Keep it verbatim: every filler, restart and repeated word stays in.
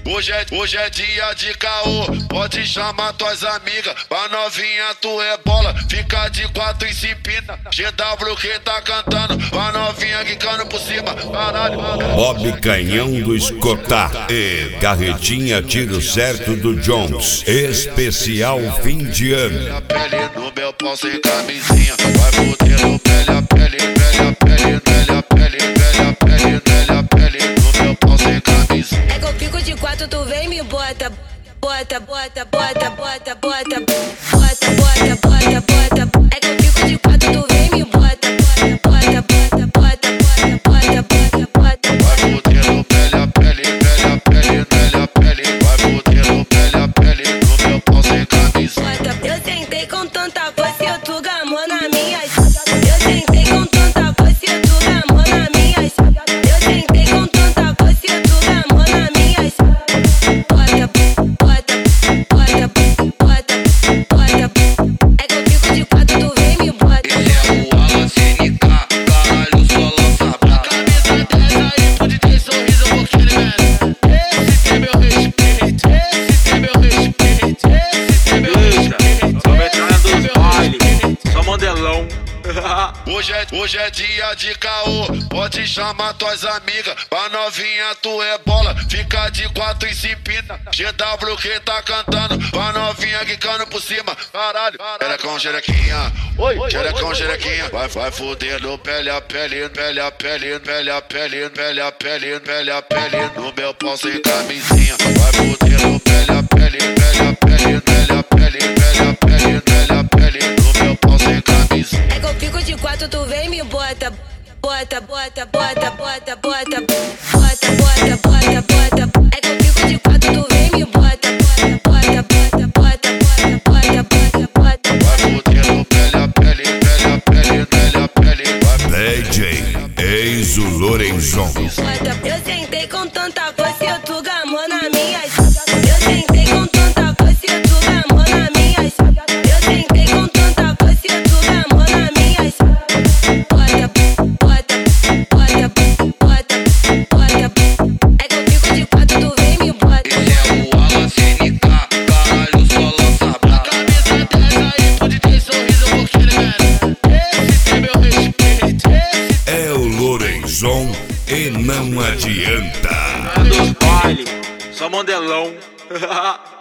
hoje é, hoje é dia de caô. Pode chamar tuas amigas, pra novinha tu é bola. Fica de quatro e se empina. G W quem tá cantando, pra novinha quicando por cima. Caralho, Bob Canhão do Escotar e Carretinha Tiro Certo do Jones. Especial fim de ano. a pele no meu pau sem camisinha. Vai foder no pele a pele, pele a pele, pele a pele, pele a pele, pele a pele no meu pau sem camisinha. É que eu fico de quatro, tu vem e me bota. Bota, bota, bota, bota, bota, bota, bota, bota, bota. É que eu fico de quatro, tu vem e me bota. Bota, bota, bota, bota, bota, bota, bota. Vai foder no pele a pele, pele a pele, pele a pele. Vai foder no pele a pele no meu pau sem camisinha. Eu sentei com tanta força, tu gamou na minha. Eu sentei com tanta força, tu gamou na minha. Eu sentei com tanta força, tu gamou na minha. Bota, bota, bota, bota, bota. É que eu fico de quatro, tu vem e me bota. Esse é o Alan C N K, caralho, só lança brava. Camisa dessa aí, pode ter sorriso, eu vou querer. Esse tem meu respeito, esse tem meu respeito, esse tem meu respeito. Aproveitando dos bailes, só modelão. Hoje é, hoje é dia de caô. Pode chamar tuas amigas, pra novinha tu é bola. Fica de quatro e se empina. G W quem tá cantando, pra novinha quicando por cima. Caralho, xerecão, xerequinha. Oi, xerecão, xerequinha. Vai, vai foder no pele a pele, pele a pele, pele a pele, pele a pele, pele a pele no meu pau sem camisinha. Vai foder no pele a pele, pele a pele, pele a pele, pele a pele, pele a pele no meu pau sem camisinha. É que eu fico de quatro, tu vem e me bota. Bota, bota, bota, bota, bota. Bota, bota, bota, bota. É que eu fico de quatro, tu vem e me bota. Bota, bota, bota, bota, bota, bota, bota. Vai foder no pele a pele, pele a pele, pele a pele. Vai D J Eizo Lorenzon. Bota. Eu sentei com tanta força, tu gamou na minha. Eu sentei com tanta força, tu gamou na minha. Eu sentei com tanta força, tu gamou na minha. Bota, bota, bota, bota, bota. É que eu fico de quatro, tu vem e me bota. Esse é o Alan C N K, caralho, só lança brava. Camisa dessa aí, pode ter sorriso, eu vou querer. Esse tem meu respeito, esse É o Lorenzon e não adianta. Dos bailes, só modelão.